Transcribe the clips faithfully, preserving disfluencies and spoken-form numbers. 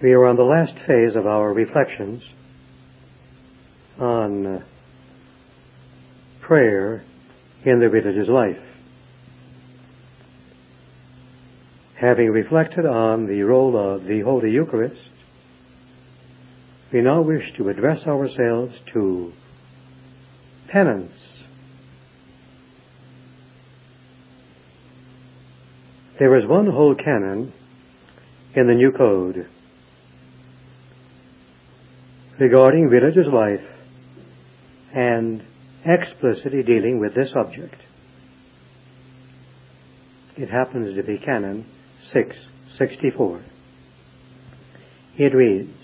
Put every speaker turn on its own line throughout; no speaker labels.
We are on the last phase of our reflections on uh, prayer in the religious life. Having reflected on the role of the Holy Eucharist, we now wish to address ourselves to penance. There is one whole canon in the New Code regarding religious life and explicitly dealing with this subject. It happens to be Canon six sixty-four. It reads,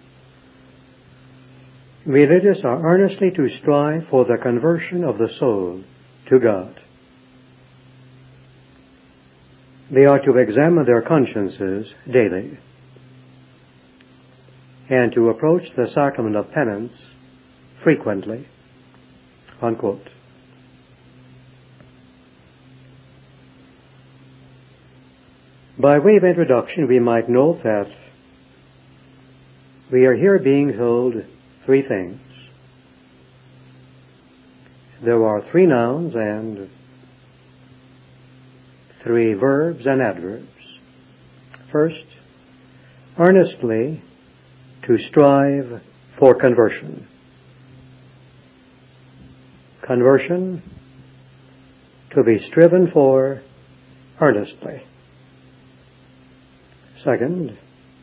"Religious are earnestly to strive for the conversion of the soul to God. They are to examine their consciences daily, and to approach the sacrament of penance frequently." Unquote. By way of introduction, we might note that we are here being told three things. There are three nouns and three verbs and adverbs. First, earnestly to strive for conversion. Conversion to be striven for earnestly. Second,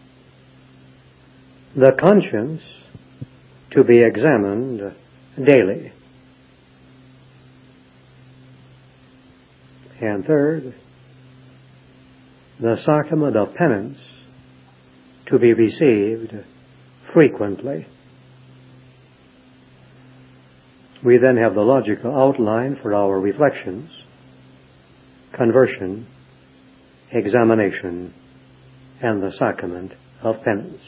the conscience to be examined daily. And third, the sacrament of penance to be received frequently. We then have the logical outline for our reflections: conversion, examination, and the sacrament of penance.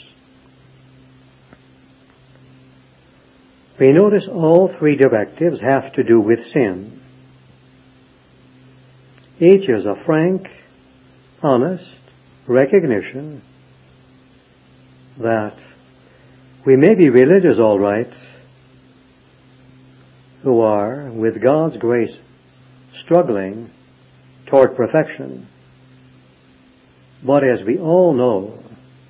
We notice all three directives have to do with sin. Each is a frank, honest recognition that we may be religious all right, who are, with God's grace, struggling toward perfection. But as we all know,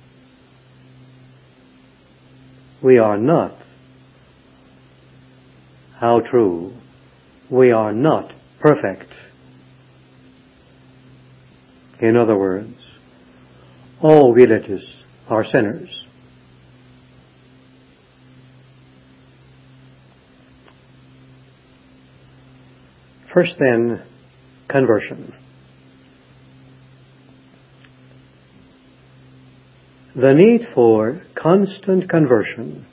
we are not, how true, we are not perfect. In other words, all religious are sinners. First then, conversion. The need for constant conversion,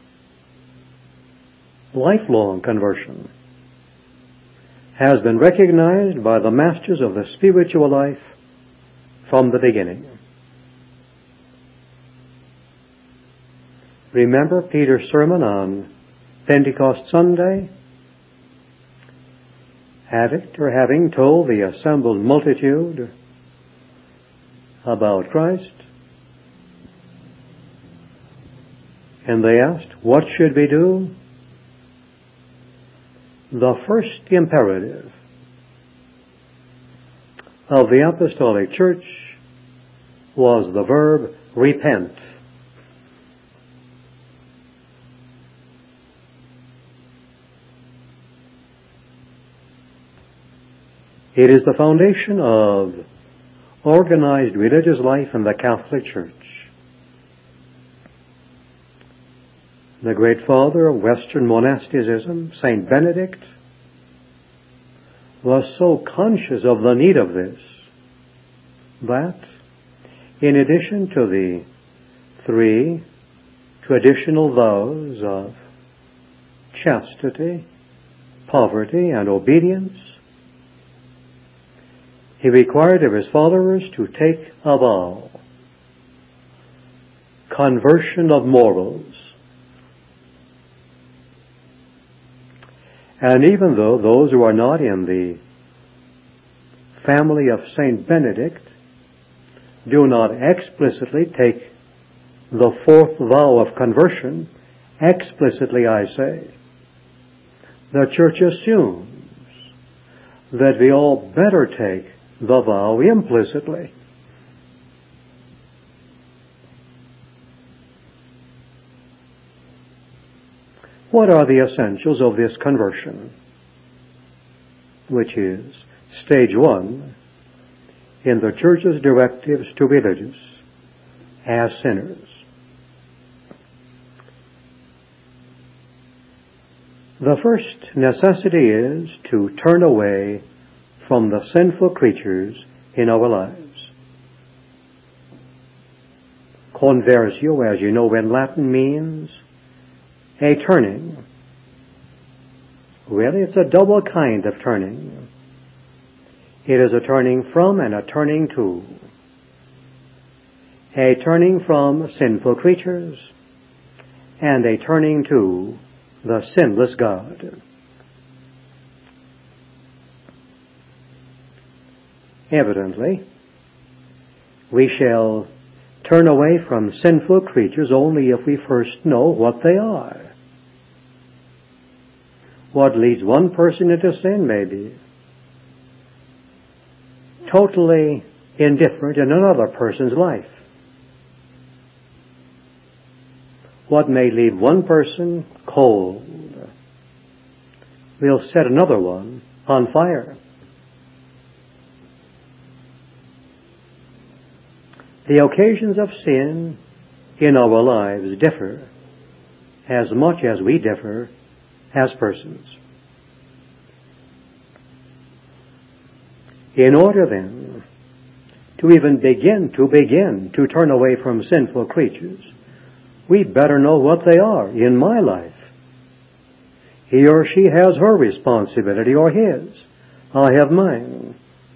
lifelong conversion, has been recognized by the masters of the spiritual life from the beginning. Remember Peter's sermon on Pentecost Sunday? After having told the assembled multitude about Christ, and they asked, "What should we do?" The first imperative of the Apostolic Church was the verb repent. It is the foundation of organized religious life in the Catholic Church. The great father of Western monasticism, Saint Benedict, was so conscious of the need of this that, in addition to the three traditional vows of chastity, poverty, and obedience, he required of his followers to take a vow: conversion of morals. And even though those who are not in the family of Saint Benedict do not explicitly take the fourth vow of conversion, explicitly I say, the church assumes that we all better take the vow implicitly. What are the essentials of this conversion? Which is stage one in the church's directives to religious as sinners. The first necessity is to turn away from the sinful creatures in our lives. Conversio, as you know in Latin, means a turning. Really, it's a double kind of turning. It is a turning from and a turning to. A turning from sinful creatures and a turning to the sinless God. Evidently, we shall turn away from sinful creatures only if we first know what they are. What leads one person into sin may be totally indifferent in another person's life. What may leave one person cold will set another one on fire. The occasions of sin in our lives differ as much as we differ as persons. In order then to even begin to begin to turn away from sinful creatures, we better know what they are in my life. He or she has her responsibility or his. I have mine.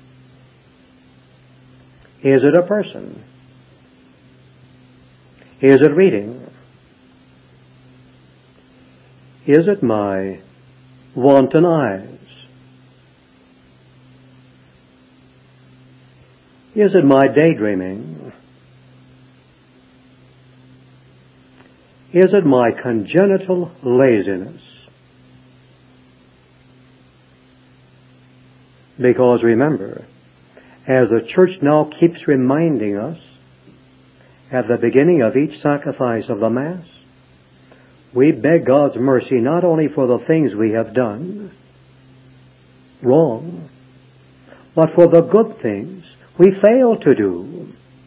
Is it a person? Is it reading? Is it my wanton eyes? Is it my daydreaming? Is it my congenital laziness? Because remember, as the church now keeps reminding us at the beginning of each sacrifice of the Mass, we beg God's mercy not only for the things we have done wrong, but for the good things we fail to do.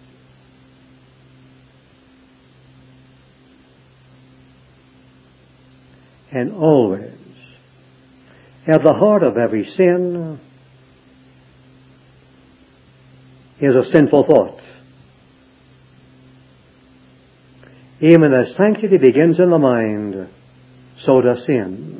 And always, at the heart of every sin is a sinful thought. Even as sanctity begins in the mind, so does sin.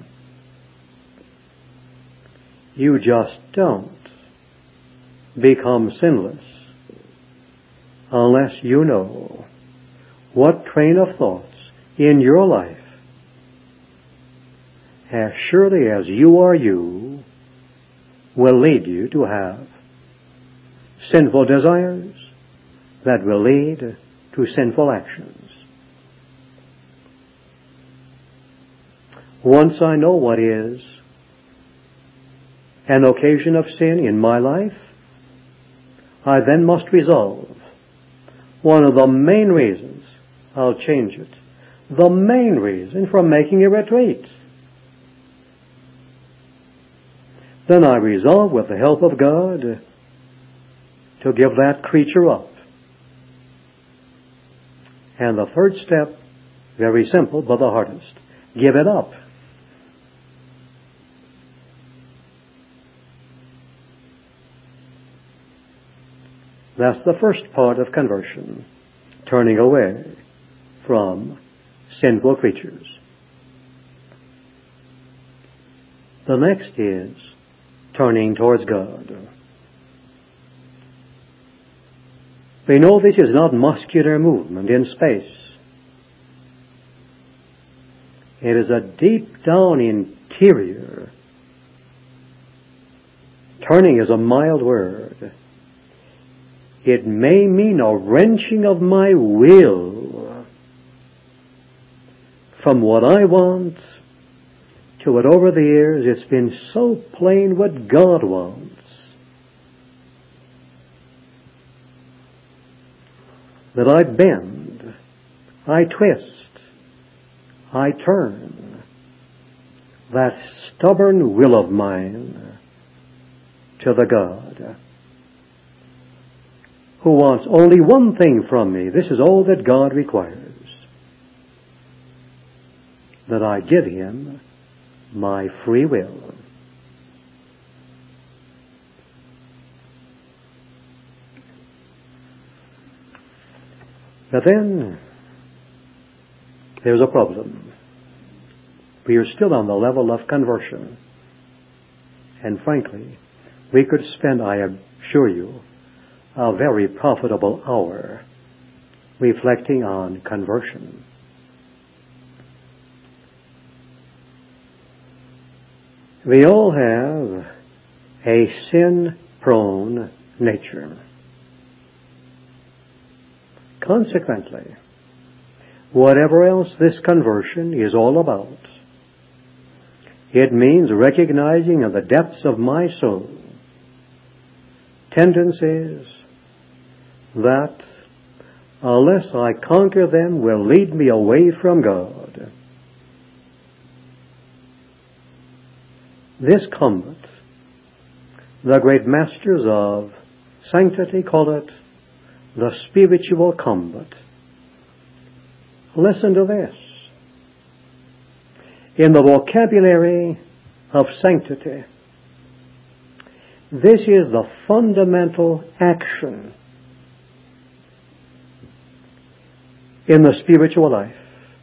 You just don't become sinless unless you know what train of thoughts in your life, as surely as you are you, will lead you to have sinful desires that will lead to sinful actions. Once I know what is an occasion of sin in my life, I then must resolve one of the main reasons I'll change it, the main reason for making a retreat. Then I resolve, with the help of God, to give that creature up. And the third step, very simple but the hardest, give it up. That's the first part of conversion, turning away from sinful creatures. The next is turning towards God. We know this is not muscular movement in space. It is a deep down interior. Turning is a mild word. It may mean a wrenching of my will from what I want to what over the years it's been so plain what God wants. That I bend, I twist, I turn that stubborn will of mine to the God who wants only one thing from me. This is all that God requires. That I give Him my free will. But then, there's a problem. We are still on the level of conversion. And frankly, we could spend, I assure you, a very profitable hour reflecting on conversion. We all have a sin-prone nature. Consequently, whatever else this conversion is all about, it means recognizing in the depths of my soul tendencies that, unless I conquer them, will lead me away from God. This combat, the great masters of sanctity call it the spiritual combat. Listen to this. In the vocabulary of sanctity, this is the fundamental action in the spiritual life.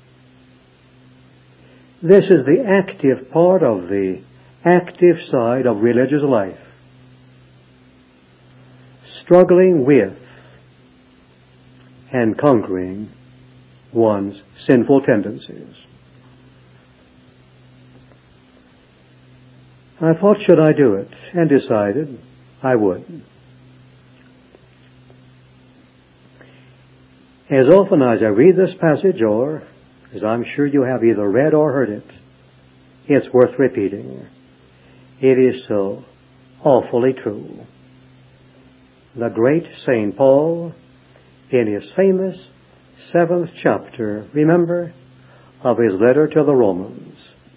This is the active part of the active side of religious life. Struggling with and conquering one's sinful tendencies. I thought, should I do it? And decided I would. As often as I read this passage, or as I'm sure you have either read or heard it, it's worth repeating. It is so awfully true. The great Saint Paul, in his famous seventh chapter, remember, of his letter to the Romans.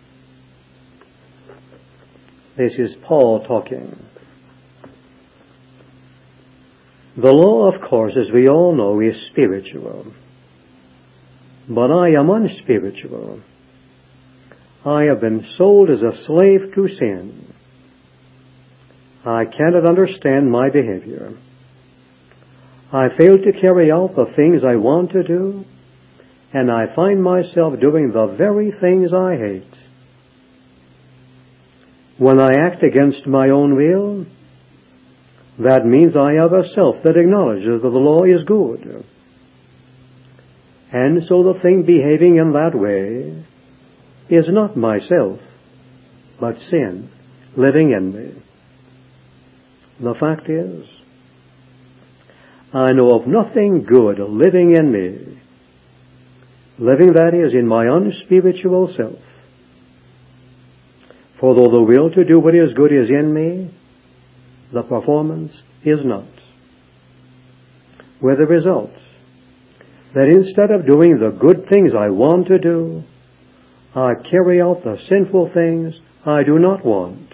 This is Paul talking. The law, of course, as we all know, is spiritual. But I am unspiritual. I have been sold as a slave to sin. I cannot understand my behavior. I fail to carry out the things I want to do, and I find myself doing the very things I hate. When I act against my own will, that means I have a self that acknowledges that the law is good. And so the thing behaving in that way is not myself, but sin living in me. The fact is, I know of nothing good living in me, living, that is, in my unspiritual self. For though the will to do what is good is in me, the performance is not. With the result that instead of doing the good things I want to do, I carry out the sinful things I do not want.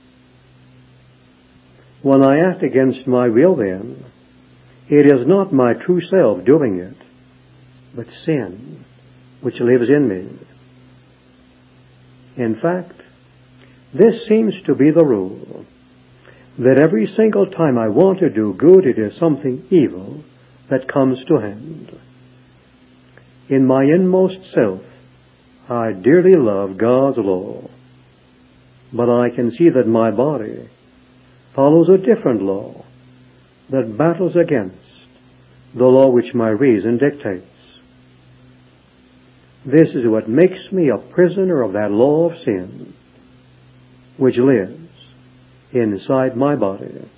When I act against my will, then, it is not my true self doing it, but sin which lives in me. In fact, this seems to be the rule, that every single time I want to do good, it is something evil that comes to hand. In my inmost self, I dearly love God's law, but I can see that my body follows a different law that battles against the law which my reason dictates. This is what makes me a prisoner of that law of sin, which lives inside my body.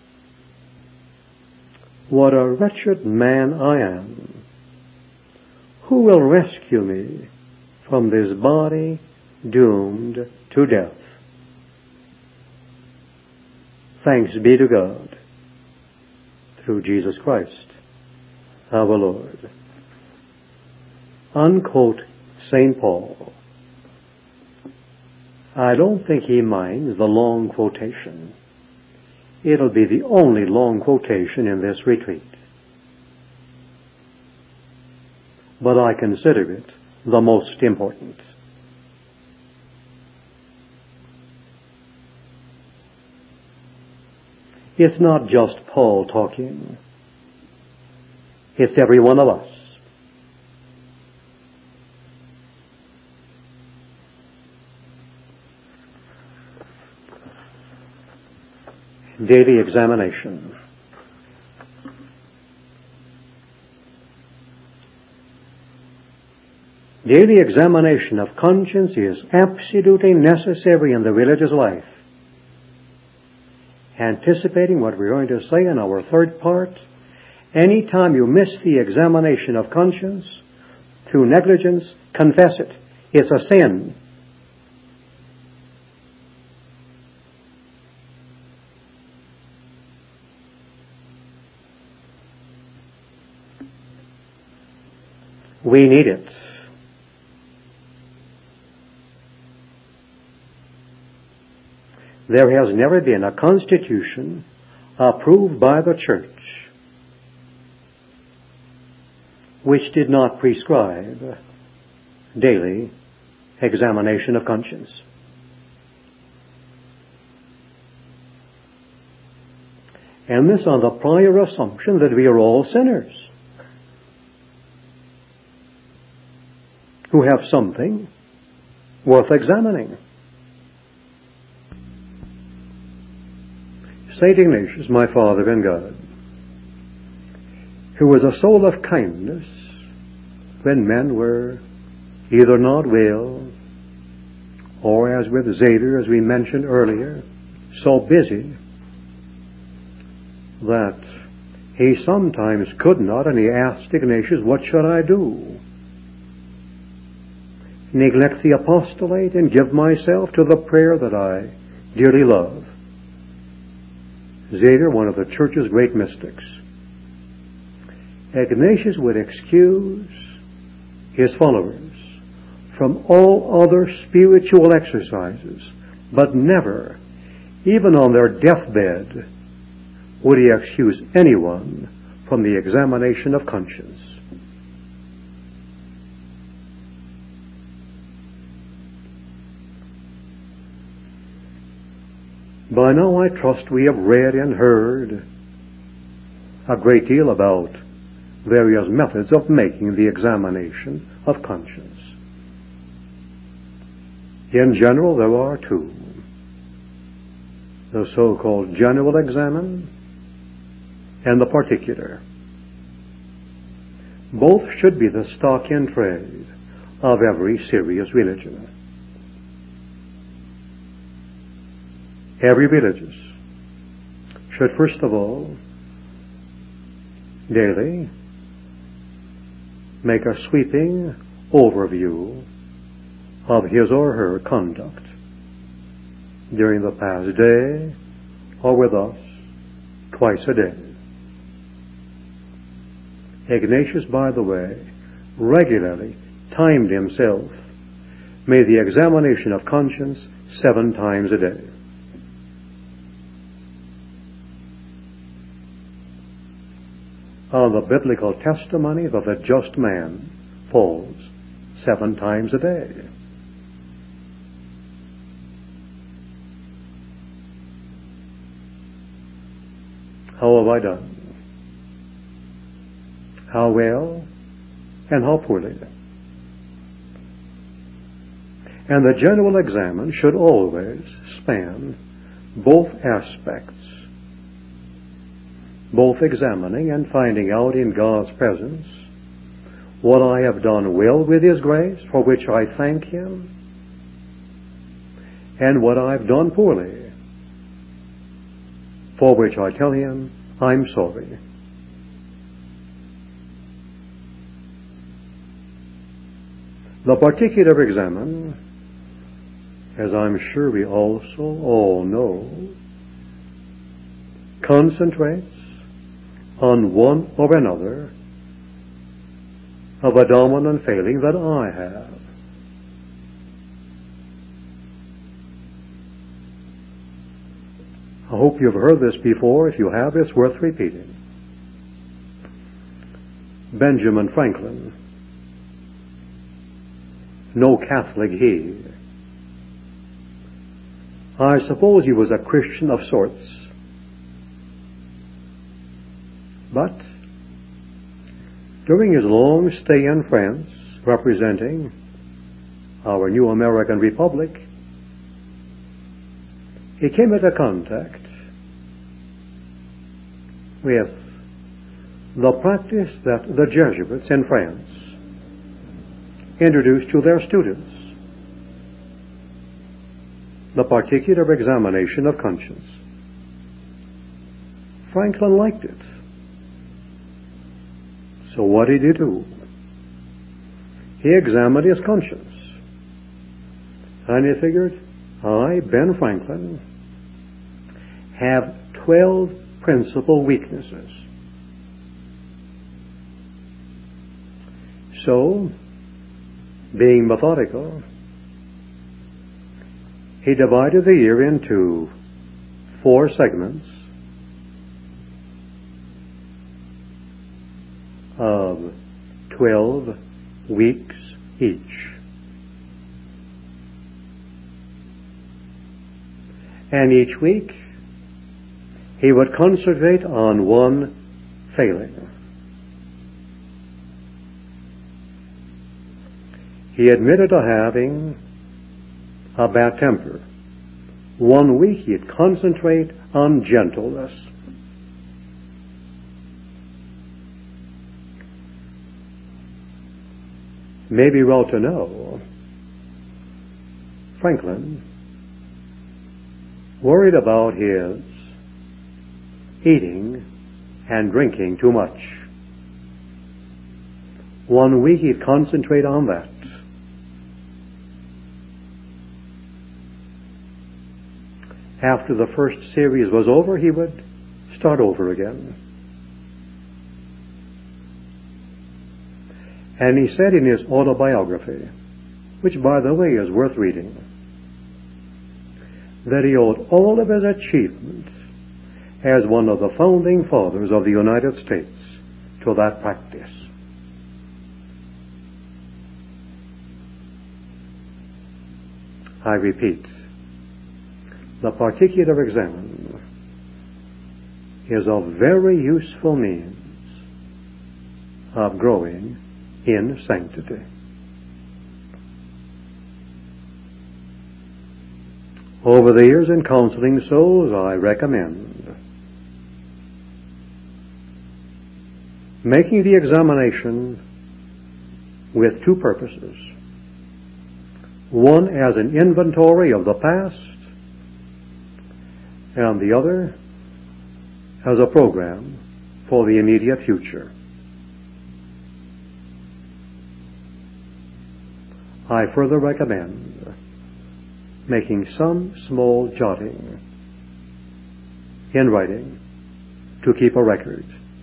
What a wretched man I am! Who will rescue me from this body doomed to death. Thanks be to God, through Jesus Christ, our Lord. Unquote Saint Paul. I don't think he minds the long quotation. It'll be the only long quotation in this retreat. But I consider it the most important. It's not just Paul talking. It's every one of us. Daily examination. Daily examination of conscience is absolutely necessary in the religious life. Anticipating what we're going to say in our third part, any time you miss the examination of conscience through negligence, confess it. It's a sin. We need it. There has never been a constitution approved by the Church which did not prescribe daily examination of conscience. And this on the prior assumption that we are all sinners who have something worth examining. Saint Ignatius, my father in God, who was a soul of kindness when men were either not well, or as with Zader, as we mentioned earlier, so busy that he sometimes could not, and he asked Ignatius, what should I do? Neglect the apostolate and give myself to the prayer that I dearly love. Zader, one of the Church's great mystics. Ignatius would excuse his followers from all other spiritual exercises, but never, even on their deathbed, would he excuse anyone from the examination of conscience. By now I trust we have read and heard a great deal about various methods of making the examination of conscience. In general, there are two. The so-called general examen and the particular. Both should be the stock in trade of every serious religion. Every religious should first of all daily make a sweeping overview of his or her conduct during the past day, or with us twice a day. Ignatius, by the way, regularly timed himself, made the examination of conscience seven times a day. On the biblical testimony that the just man falls seven times a day. How have I done? How well and how poorly? And the general examen should always span both aspects, both examining and finding out in God's presence what I have done well with His grace, for which I thank Him, and what I've done poorly, for which I tell Him I'm sorry. The particular examen, as I'm sure we also all know, concentrates on one or another of a dominant failing that I have. I hope you've heard this before. If you have, it's worth repeating. Benjamin Franklin, no Catholic he. I suppose he was a Christian of sorts. But during his long stay in France, representing our new American Republic, he came into contact with the practice that the Jesuits in France introduced to their students, the particular examination of conscience. Franklin liked it. So what did he do? He examined his conscience. And he figured, I, Ben Franklin, have twelve principal weaknesses. So, being methodical, he divided the year into four segments of twelve weeks each. And each week he would concentrate on one failing. He admitted to having a bad temper. One week he'd concentrate on gentleness. Maybe well to know, Franklin worried about his eating and drinking too much. One week he'd concentrate on that. After the first series was over, he would start over again. And he said in his autobiography, which by the way is worth reading, that he owed all of his achievements as one of the founding fathers of the United States to that practice. I repeat, the particular examen is a very useful means of growing in sanctity. Over the years in counseling souls, I recommend making the examination with two purposes. One as an inventory of the past, and the other as a program for the immediate future. I further recommend making some small jotting in writing to keep a record.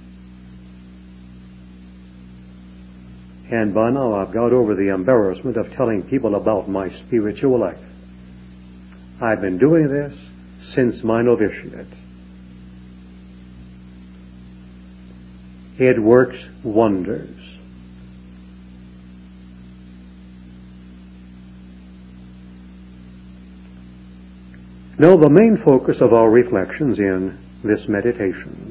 And by now I've got over the embarrassment of telling people about my spiritual life. I've been doing this since my novitiate. It works wonders. Now, the main focus of our reflections in this meditation,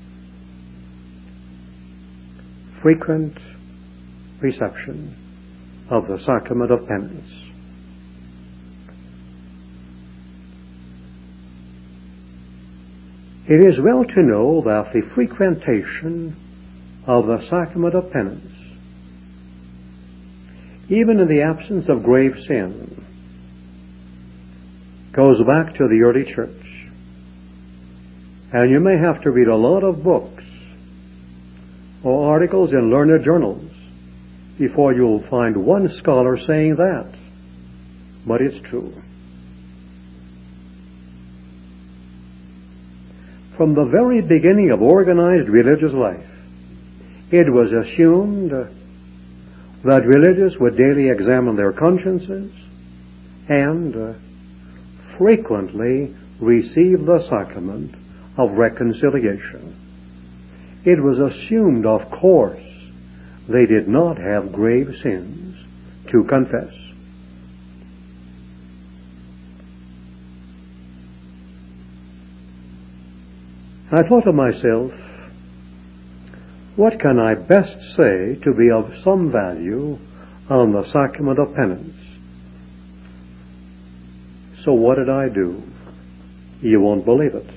frequent reception of the sacrament of penance. It is well to know that the frequentation of the sacrament of penance, even in the absence of grave sin, goes back to the early church. And you may have to read a lot of books or articles in learned journals before you'll find one scholar saying that. But it's true. From the very beginning of organized religious life, it was assumed that religious would daily examine their consciences and uh, frequently receive the sacrament of reconciliation. It was assumed, of course, they did not have grave sins to confess. I thought to myself, what can I best say to be of some value on the sacrament of penance? So what did I do? You won't believe it.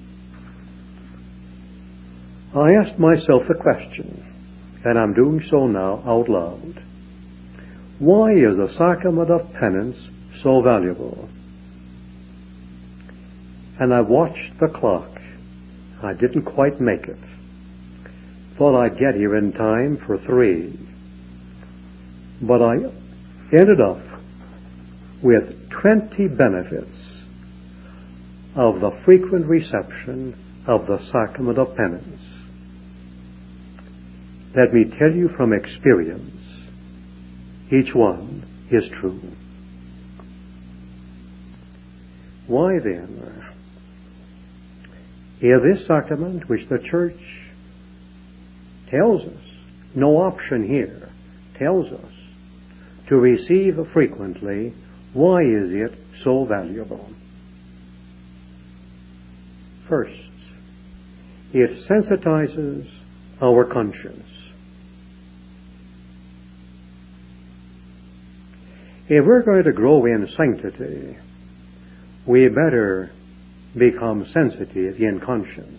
I asked myself the question, and I'm doing so now out loud. Why is the sacrament of penance so valuable? And I watched the clock. I didn't quite make it. Thought I'd get here in time for three. But I ended up with twenty benefits of the frequent reception of the sacrament of penance. Let me tell you from experience, each one is true. Why then, if this sacrament which the Church tells us, no option here, tells us to receive frequently, why is it so valuable? First, it sensitizes our conscience. If we're going to grow in sanctity, we better become sensitive in conscience.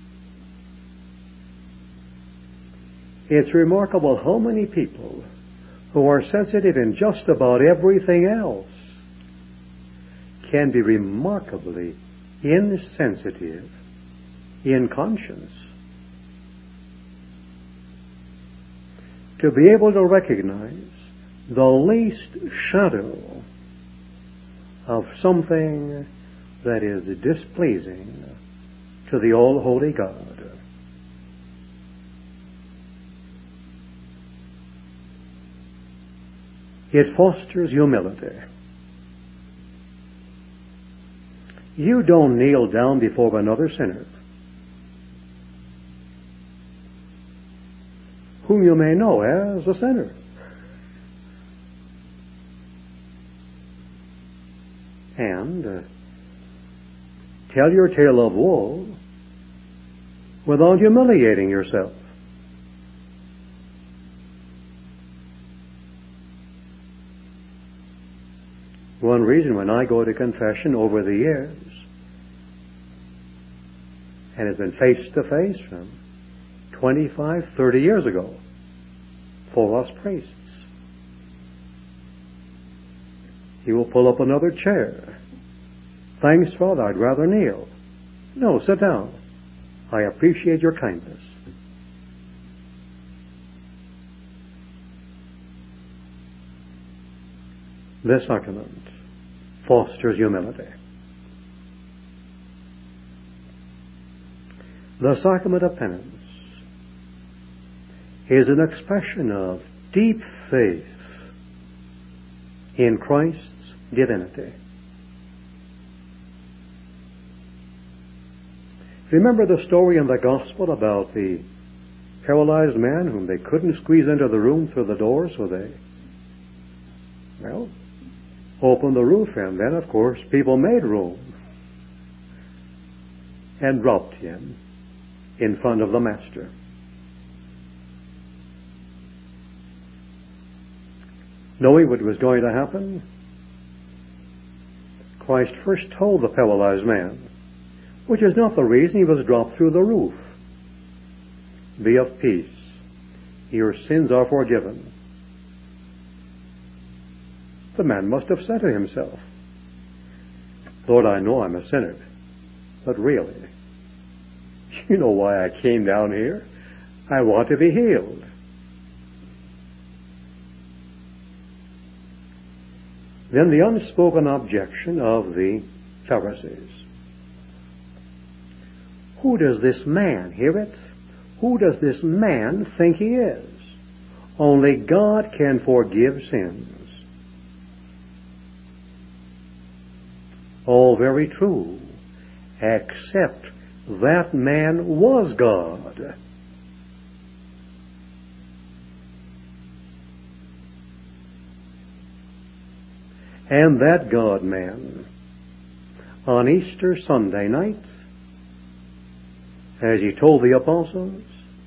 It's remarkable how many people who are sensitive in just about everything else can be remarkably insensitive in conscience. To be able to recognize the least shadow of something that is displeasing to the all-holy God. It fosters humility. You don't kneel down before another sinner whom you may know as a sinner. And uh, tell your tale of woe without humiliating yourself. One reason when I go to confession over the years, and it's been face to face from twenty-five, thirty years ago for us priests, he will pull up another chair. Thanks, Father, I'd rather kneel. No, sit down. I appreciate your kindness. This sacrament fosters humility. The sacrament of penance is an expression of deep faith in Christ's divinity. Remember the story in the Gospel about the paralyzed man whom they couldn't squeeze into the room through the door, so they, well, opened the roof, and then, of course, people made room and dropped him in front of the Master. Knowing what was going to happen, Christ first told the paralyzed man, which is not the reason he was dropped through the roof, "Be of peace, your sins are forgiven." The man must have said to himself, "Lord, I know I'm a sinner, but really, you know why I came down here? I want to be healed." Then the unspoken objection of the Pharisees. Who does this man, hear it? Who does this man think he is? Only God can forgive sins. All very true, except that man was God. And that God-man, on Easter Sunday night, as he told the apostles,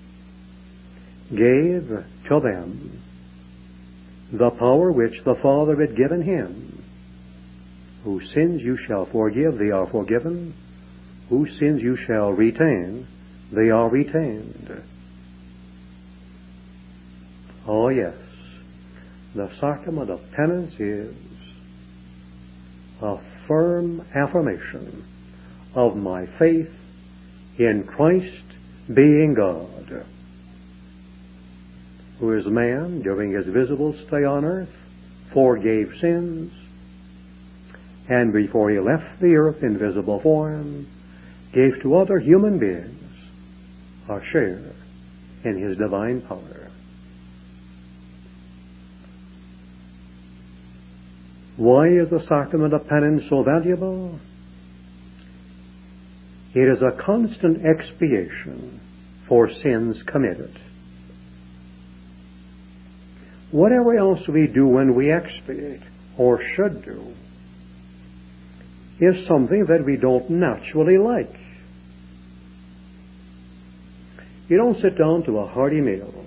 gave to them the power which the Father had given him. Whose sins you shall forgive, they are forgiven. Whose sins you shall retain, they are retained. Oh yes, the sacrament of penance is a firm affirmation of my faith in Christ being God, who is man during his visible stay on earth, forgave sins, and before he left the earth in visible form, gave to other human beings a share in his divine power. Why is the sacrament of penance so valuable? It is a constant expiation for sins committed. Whatever else we do when we expiate, or should do, is something that we don't naturally like. You don't sit down to a hearty meal,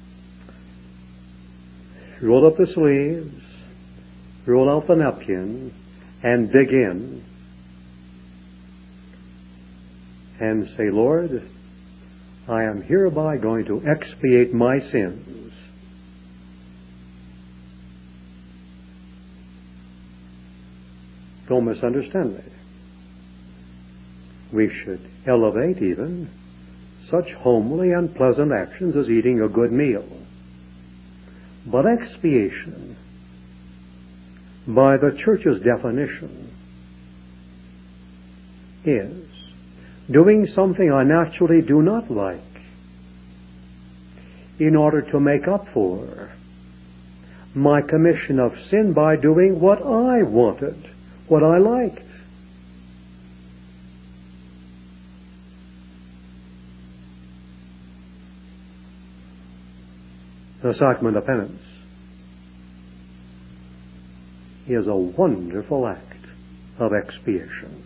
roll up the sleeves, roll out the napkin, and dig in and say, Lord, I am hereby going to expiate my sins. Don't misunderstand me. We should elevate even such homely and pleasant actions as eating a good meal. But expiation, by the Church's definition, is doing something I naturally do not like in order to make up for my commission of sin by doing what I wanted, what I liked. The sacrament of penance is a wonderful act of expiation.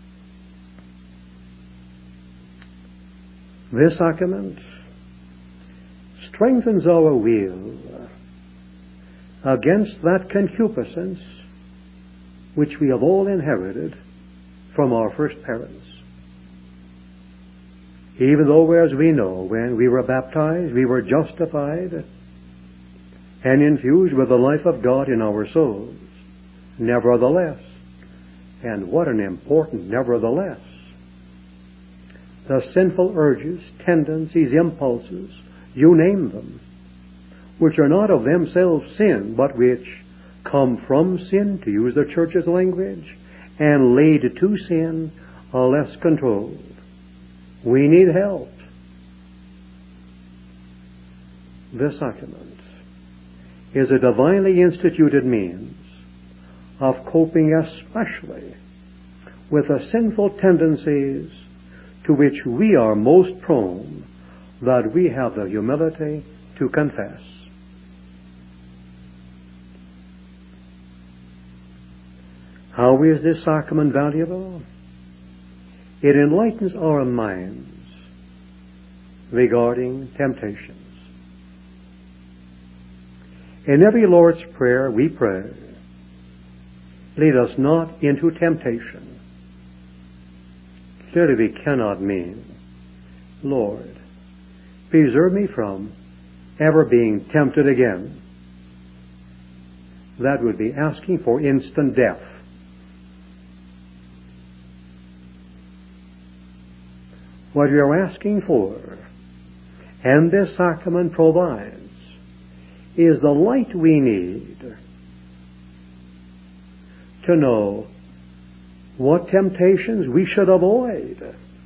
This sacrament strengthens our will against that concupiscence which we have all inherited from our first parents. Even though, as we know, when we were baptized, we were justified and infused with the life of God in our souls. Nevertheless, and what an important nevertheless, the sinful urges, tendencies, impulses, you name them, which are not of themselves sin, but which come from sin, to use the Church's language, and lead to sin, are less controlled. We need help. This sacrament is a divinely instituted means of coping especially with the sinful tendencies to which we are most prone, that we have the humility to confess. How is this sacrament valuable? It enlightens our minds regarding temptations. In every Lord's Prayer we pray, lead us not into temptation. Clearly we cannot mean, Lord, preserve me from ever being tempted again. That would be asking for instant death. What we are asking for, and this sacrament provides, is the light we need to know what temptations we should avoid,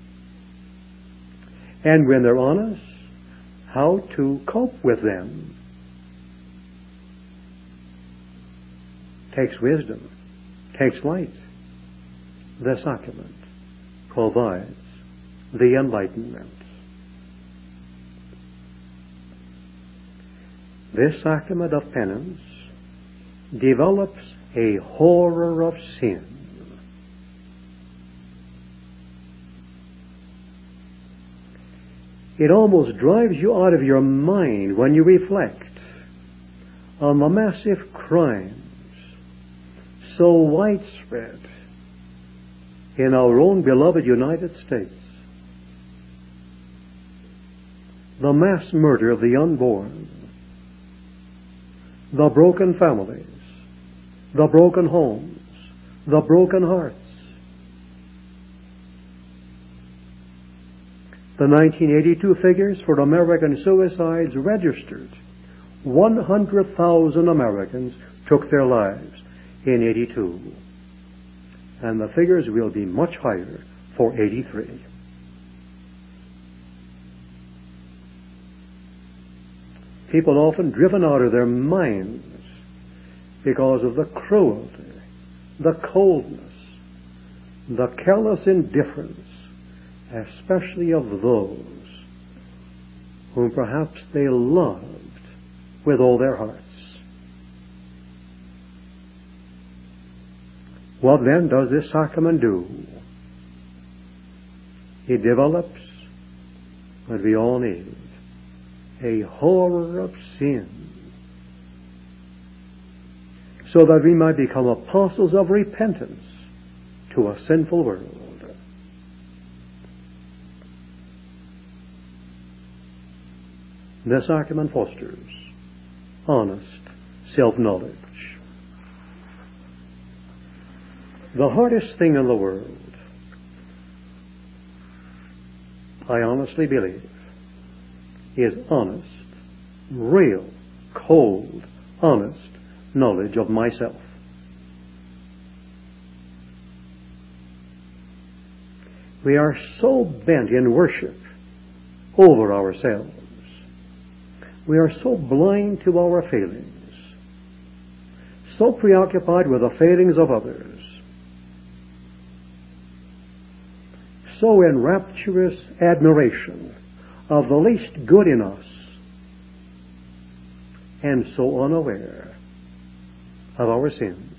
and when they're on us, how to cope with them. Takes wisdom, takes light. The sacrament provides the enlightenment. This sacrament of penance develops a horror of sin. It almost drives you out of your mind when you reflect on the massive crimes so widespread in our own beloved United States. The mass murder of the unborn, the broken families, the broken homes, the broken hearts. The nineteen eighty-two figures for American suicides registered. one hundred thousand Americans took their lives in eighty-two. And the figures will be much higher for eighty-three. People often driven out of their minds because of the cruelty, the coldness, the careless indifference, especially of those whom perhaps they loved with all their hearts. What then does this sacrament do? It develops what we all need, a horror of sin, so that we might become apostles of repentance to a sinful world. This sacrament fosters honest self-knowledge. The hardest thing in the world, I honestly believe, is honest, real, cold, honest knowledge of myself. We are so bent in worship over ourselves. We are so blind to our failings, so preoccupied with the failings of others, so in rapturous admiration of the least good in us, and so unaware of our sins,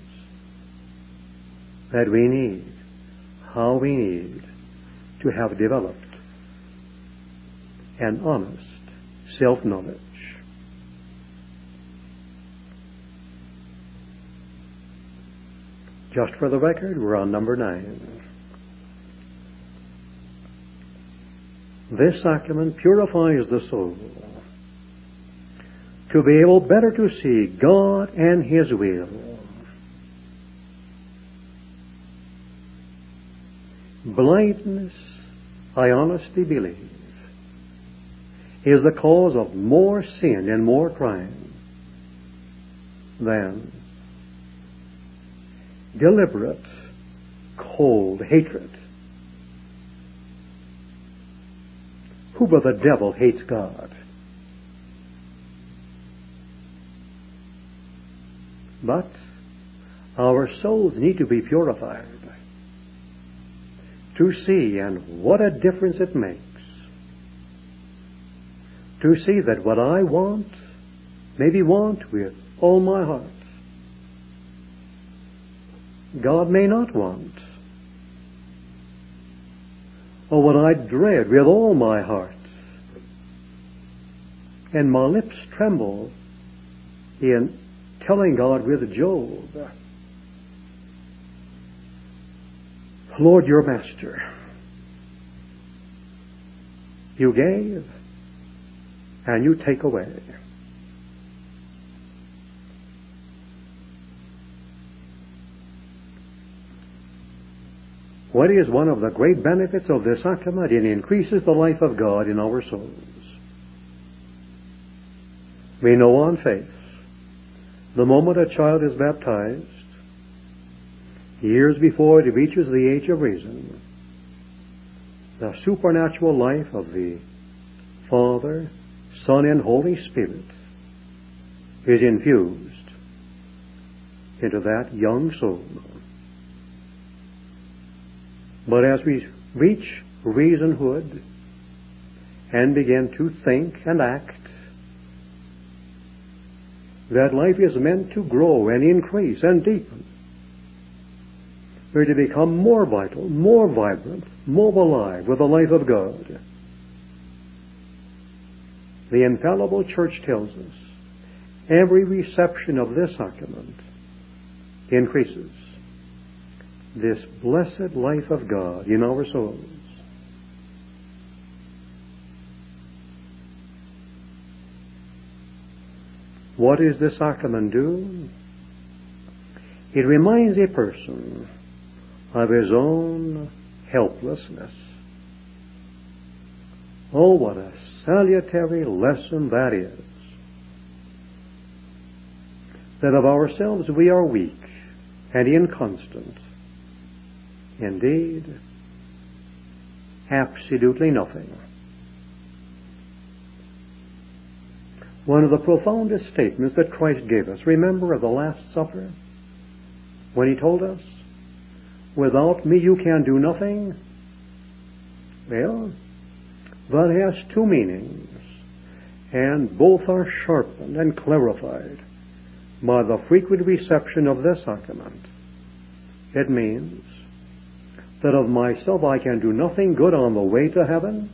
that we need, how we need to have developed an honest self-knowledge. Just for the record, we're on number nine. This sacrament purifies the soul to be able better to see God and His will. Blindness, I honestly believe, is the cause of more sin and more crime than deliberate, cold hatred. Who but the devil hates God? But our souls need to be purified to see, and what a difference it makes, to see that what I want, maybe want with all my heart, God may not want. Or what I dread with all my heart, and my lips tremble in telling God with Job, Lord, your master, you gave and you take away. What is one of the great benefits of this sacrament? It increases the life of God in our souls. We know on faith, the moment a child is baptized, years before it reaches the age of reason, the supernatural life of the Father, Son, and Holy Spirit is infused into that young soul. But as we reach reasonhood and begin to think and act, that life is meant to grow and increase and deepen. We're to become more vital, more vibrant, more alive with the life of God. The infallible Church tells us every reception of this sacrament increases this blessed life of God in our souls. What does this sacrament do? It reminds a person of his own helplessness. Oh, what a salutary lesson that is. That of ourselves we are weak and inconstant. Indeed, absolutely nothing. One of the profoundest statements that Christ gave us, remember, at the Last Supper, when He told us, "Without me you can do nothing." Well, that has two meanings, and both are sharpened and clarified by the frequent reception of this sacrament. It means that of myself I can do nothing good on the way to heaven.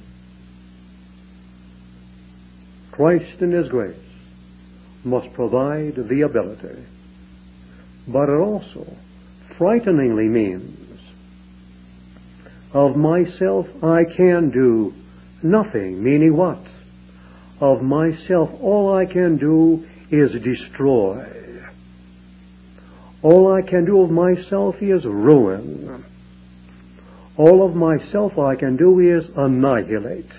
Christ in His grace must provide the ability. But it also frighteningly means of myself I can do nothing. Meaning what? Of myself all I can do is destroy. All I can do of myself is ruin. All of myself I can do is annihilate.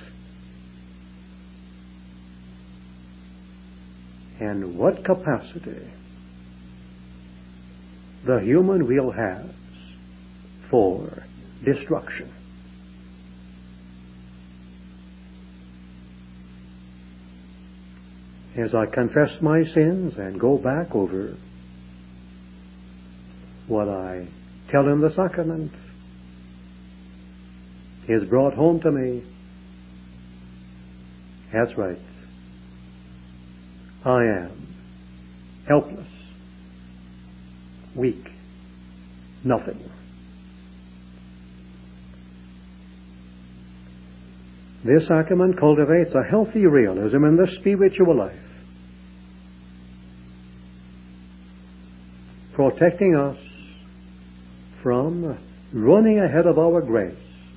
And what capacity the human will has for destruction. As I confess my sins and go back over what I tell in the sacrament is brought home to me. That's right. I am helpless, weak, nothing. This sacrament cultivates a healthy realism in the spiritual life, protecting us from running ahead of our grace.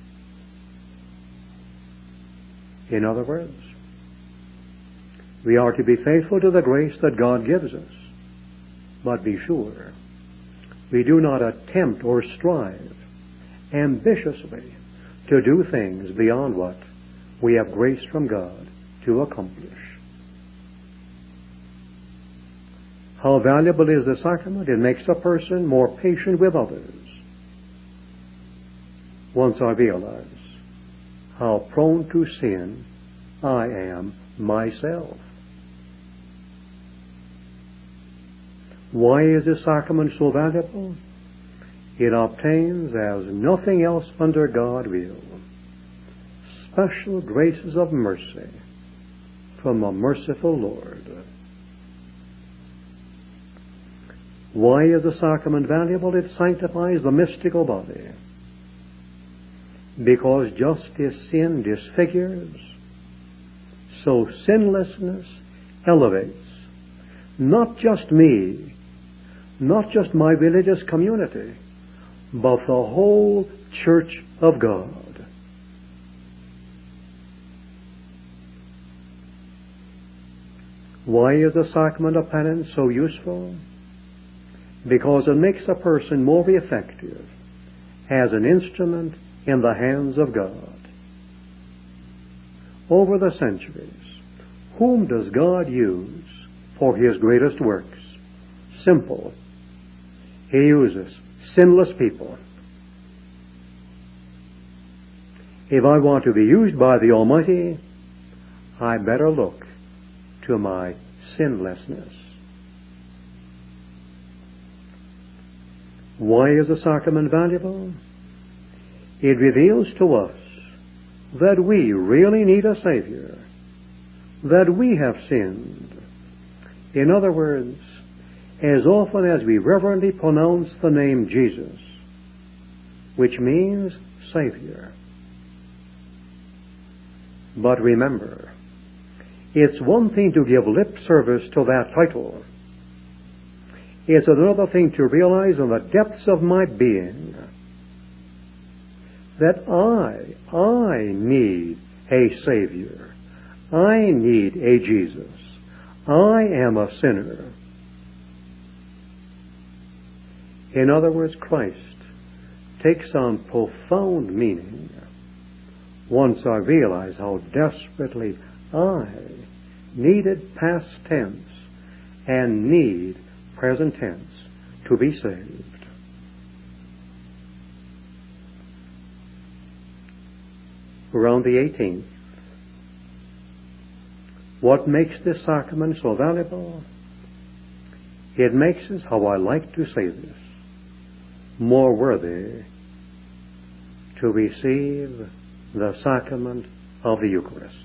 In other words, we are to be faithful to the grace that God gives us, but be sure we do not attempt or strive ambitiously to do things beyond what we have grace from God to accomplish. How valuable is the sacrament? It makes a person more patient with others. Once I realize how prone to sin I am myself. Why is this sacrament so valuable? It obtains as nothing else under God will special graces of mercy from a merciful Lord. Why is the sacrament valuable? It sanctifies the mystical body. Because just as sin disfigures, so sinlessness elevates not just me, not just my religious community, but the whole Church of God. Why is the sacrament of penance so useful? Because it makes a person more effective as an instrument in the hands of God. Over the centuries, whom does God use for His greatest works? Simple. He uses sinless people. If I want to be used by the Almighty, I better look to my sinlessness. Why is the sacrament valuable? It reveals to us that we really need a Savior, that we have sinned. In other words, as often as we reverently pronounce the name Jesus, which means Savior. But remember, it's one thing to give lip service to that title. It's another thing to realize in the depths of my being that I, I need a Savior. I need a Jesus. I am a sinner. In other words, Christ takes on profound meaning once I realize how desperately I needed past tense and need present tense to be saved. Around the eighteenth, what makes this sacrament so valuable? It makes us, how I like to say this, more worthy to receive the sacrament of the Eucharist.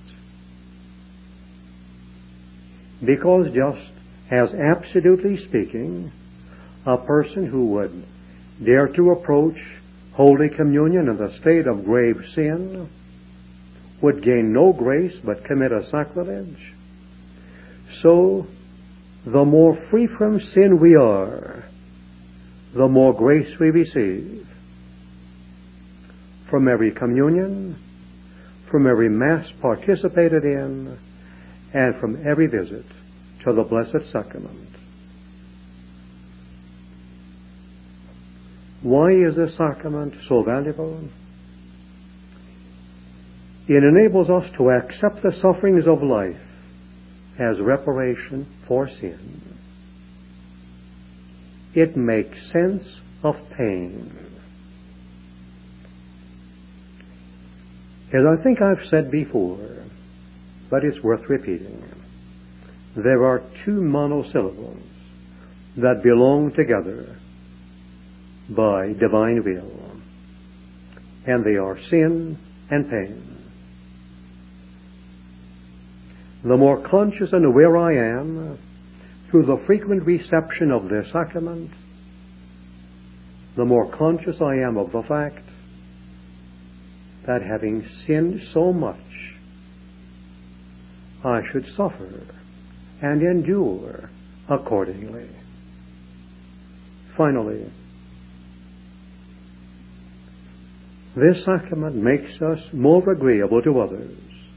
Because just as absolutely speaking, a person who would dare to approach Holy Communion in the state of grave sin would gain no grace but commit a sacrilege, so the more free from sin we are, the more grace we receive from every communion, from every Mass participated in, and from every visit to the Blessed Sacrament. Why is this sacrament so valuable? It enables us to accept the sufferings of life as reparation for sin. It makes sense of pain. As I think I've said before, but it's worth repeating, there are two monosyllables that belong together by divine will, and they are sin and pain. The more conscious and aware I am through the frequent reception of this sacrament, the more conscious I am of the fact that having sinned so much, I should suffer and endure accordingly. Finally, this sacrament makes us more agreeable to others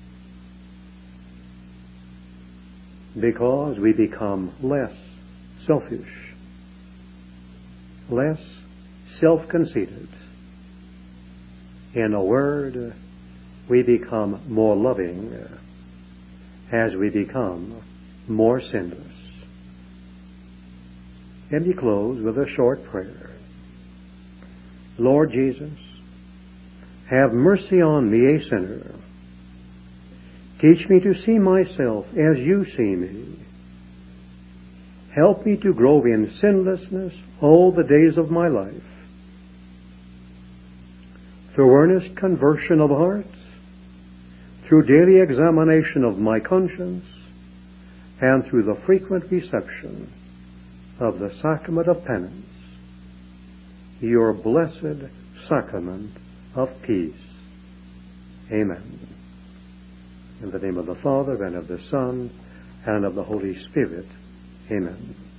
because we become less selfish, less self-conceited. In a word, we become more loving as we become more sinless. Let me close with a short prayer. Lord Jesus, have mercy on me, a sinner. Teach me to see myself as you see me. Help me to grow in sinlessness all the days of my life. Through earnest conversion of hearts, through daily examination of my conscience, and through the frequent reception of the sacrament of penance, your blessed sacrament of peace. Amen. In the name of the Father, and of the Son, and of the Holy Spirit. Amen.